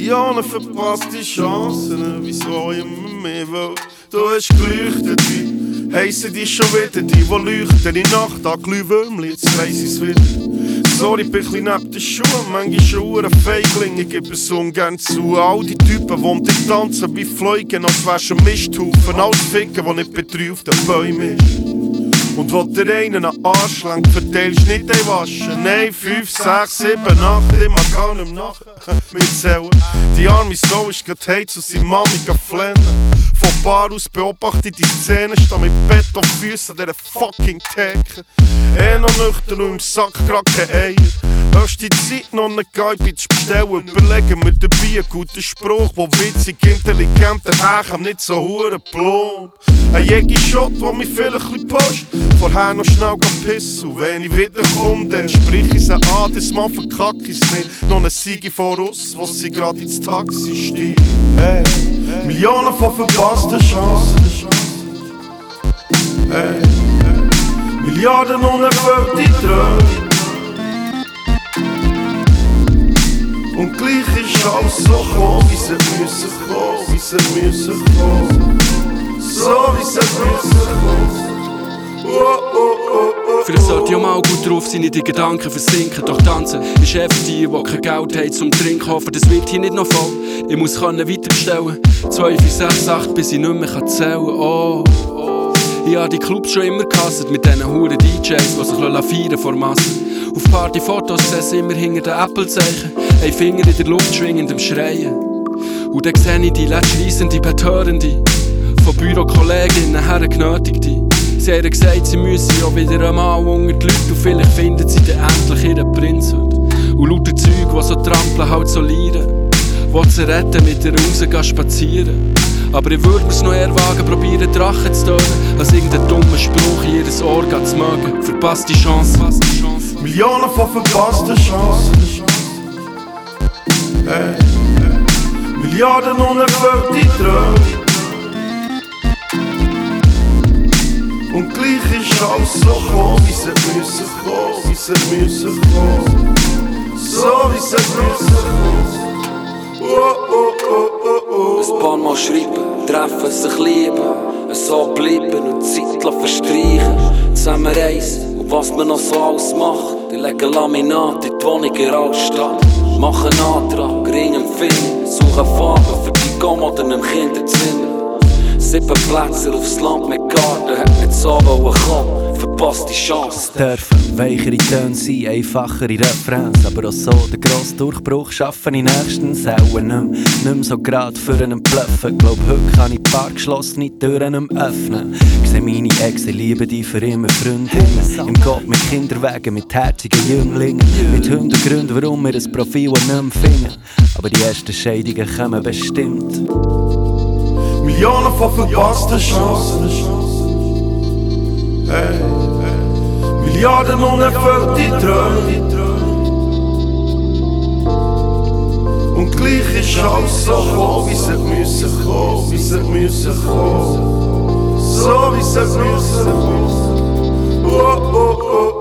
Millionen verpasste Chancen, wieso immer mehr will. Du hast geleuchtet, wie heissen die schon wieder, die leuchten in Nacht an Glühwürmchen, jetzt weiss ich's wieder. Sorry, ich bin ein bisschen neben den Schuhen, manchmal schon ein Feigling, ich gebe es ungern zu. All die Typen, die tanzen wie Fliegen, als wärst du ein Misthaufen. Alles Ficken, die nicht betreu auf den Bäumen ist. Und wo der einen an Arsch lenkt, verteilst nicht ein Waschen. Nein, 5, 6, 7, 8, ich mag gar nicht mehr mitzählen. Die arme Sau ist grad heiz und seine Mami flennen. Von Bar aus beobachte ich die Szene, steh mit Bett auf Füßen an dieser fucking Theke. Noch nüchtern und im Sack grad kein Eier. Höchste Zeit noch einen Geibe zu bestellen. Überlegen wir dabei einen guten Spruch, der witzig, intelligent, daher nicht so hure plomb. Ein Jägi-Shot, der mich vielleicht ein bisschen pusht. Vorher noch schnell pissen. Und wenn ich wiederkomme, dann sprich ich sie an, das Mal verkack ich's nicht. Noch eine Siege voraus, was sie grad ins Taxi steigt. Hey, Millionen von verpassten Chancen. Hey, Milliarden unerfüllte Träume. Und gleich ist alles so gekommen, wie sie müssen kommen, wie sie müssen kommen. So wie sie müssen kommen. Vielleicht sollte ich auch mal gut drauf sein, in die Gedanken versinken. Doch tanzen ist einfach die kein Geld haben zum Trinken. Hoffe, das wird hier nicht noch voll. Ich muss weiter bestellen. 2, 4, 6, 8, bis ich nicht mehr zählen kann. Oh. Ich habe die Clubs schon immer gehasst mit diesen huren DJs, die sich feiern vor Massen. Auf Partyfotos sehen sie immer hinter den Apple-Zeichen. Ein Finger in der Luft schwingend am Schreien. Und dann sehe ich die letztreissende Betörende. Von Bürokolleginnen her genötigte. Sie haben gesagt, sie müssen ja wieder einmal unter die Leute und vielleicht finden sie dann endlich ihren Prinzhut. Und lauter Zeug, die so trampeln, halt so leiden. Die sie retten, mit ihr raus spazieren. Aber ich würde mir's noch eher wagen, probieren Drachen zu töten, als irgendeinen dummen Spruch in jedes Ohr zu mögen. Verpasste Chance. Millionen von verpassten Chancen. Hey, Milliarden unerfüllte Träume. Und gleich ist alles so gekommen, wie sie müssen kommen, wie sie müssen kommen. So wie sie müssen kommen. Ein paar Mal schreiben, treffen, sich lieben, so bleiben und Zeit verstreichen. Zusammen reisen und was man noch so alles macht. Die legen Laminat in die Wohnung in der Altstadt. Machen Antrag, Ring am Finger, suchen Farben für die Kommode im Kinderzimmer. 7 Plätze aufs Land mit Garten, hat nicht so kommen, verpasst die Chance. Dürfen weichere Töne sein, einfachere Refrains, aber auch so den grossen Durchbruch schaffen ich nächstens auch nicht mehr so grad für einen Bluffen. Glaub, heute kann ich ein paar geschlossene Türen öffnen. Ich seh meine Ex, ich liebe die für immer Freundinnen. Im Gott mit Kinderwagen, mit herzigen Jünglingen, mit 100 Gründen, warum wir das Profil nicht mehr finden. Aber die ersten Scheidungen kommen bestimmt. Millionen von verpassten Chancen. Hey, Milliarden unerfüllte Träume. Und gleich ist alles so gekommen, wie sie müssen kommen, wie sie müssen kommen. So wie sie müssen kommen.